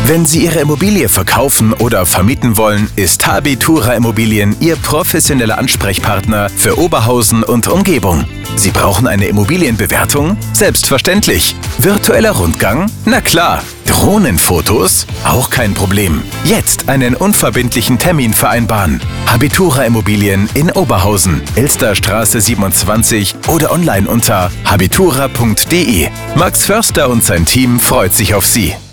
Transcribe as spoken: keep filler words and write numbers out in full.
Wenn Sie Ihre Immobilie verkaufen oder vermieten wollen, ist Habitura Immobilien Ihr professioneller Ansprechpartner für Oberhausen und Umgebung. Sie brauchen eine Immobilienbewertung? Selbstverständlich. Virtueller Rundgang? Na klar. Drohnenfotos? Auch kein Problem. Jetzt einen unverbindlichen Termin vereinbaren. Habitura Immobilien in Oberhausen, Elsterstraße siebenundzwanzig oder online unter habitura punkt de. Max Förster und sein Team freut sich auf Sie.